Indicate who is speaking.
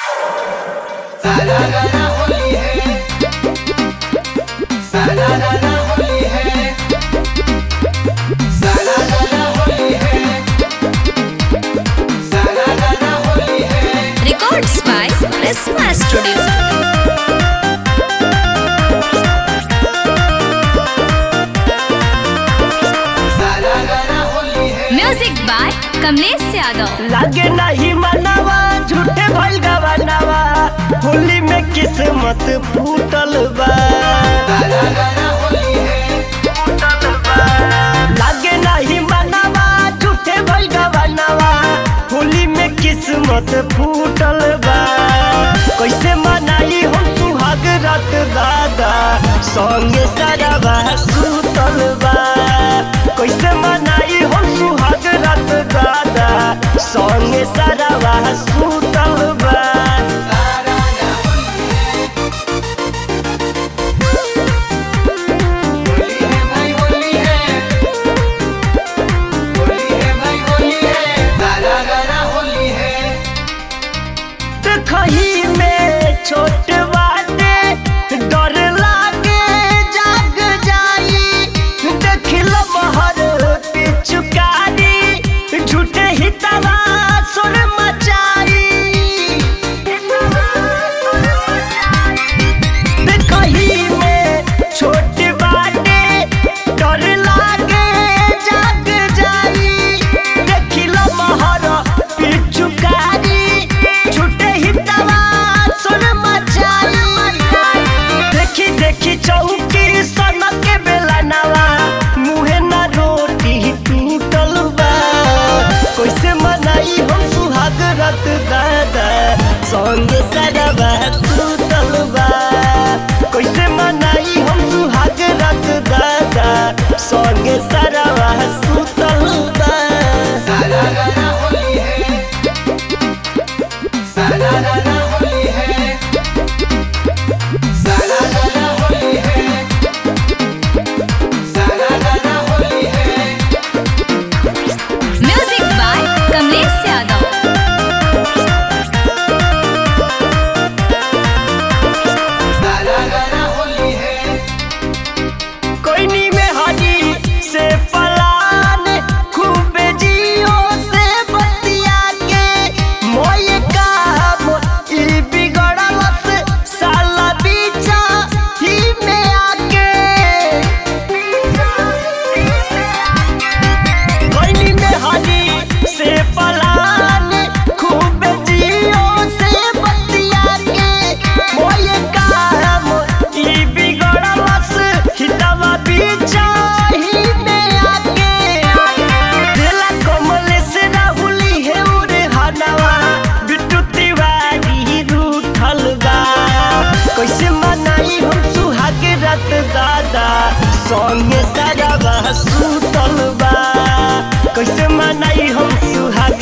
Speaker 1: सालाना होली है, सालाना होली है, सालाना होली है, सालाना होली है।
Speaker 2: Records by Prisma Studio.
Speaker 1: सालाना होली है।
Speaker 2: Music by Kamlesh Yadav.
Speaker 3: लागे नहीं मनवा झूठे भइल गवानवा होली में किस्मत फूटल बा।
Speaker 1: सालाना होली है,
Speaker 3: लागे नहीं मनवा झूठे भइल गवानवा होली में किस्मत फूटल बा। कैसे मनाई हम सुहाग रात दादा संगे सरवा सुतल बा। कैसे मनाई हम सुहाग रात दादा संगे सरवा सुतल बा।
Speaker 1: सालाना होली है भाई होली है, होली है भाई होली है, सालाना होली है।
Speaker 3: देखही में छोट बाटे डर लागे जाग जाई। देखिल बहर पिचुकारी झूठे हितवा सुर मचाई। देखही में छोट बाटे डर लागे जाग जाई। देखिल बहर पिचुकारी झूठे हितवा सुर मचाई। देखी देखी चौकी सनक के बेला नवा मुहे न रोटी टूटल बा। कैसे मनाई हम सुहाग रात दादा संगे सरवा सुतल बा। कैसे मनाई हम सुहाग रात दादा संगे सरवा सुतल बा।
Speaker 1: सालाना होली है, सालाना होली है, सालाना होली है, सालाना होली है।
Speaker 2: Music by Kamlesh Yadav.
Speaker 1: सालाना होली है,
Speaker 3: कोइनी में हरी से पलान खूब जियो से बतिया के मोये काम ई बिगड़ल से साला बीचा ही में आके। कोइनी में हरी से पलान खूब जियो से बतिया के मोये काम ई बिगड़ल से हितवा बीचा ही में आके। दिला कमलेश राहुली है उरे हनवा बिट्टू तिवारी रूठल बा। कैसे मनाई हम सुहाग रात दादा संगे सरवा सुतल बा। कैसे मनाई हम सुहाग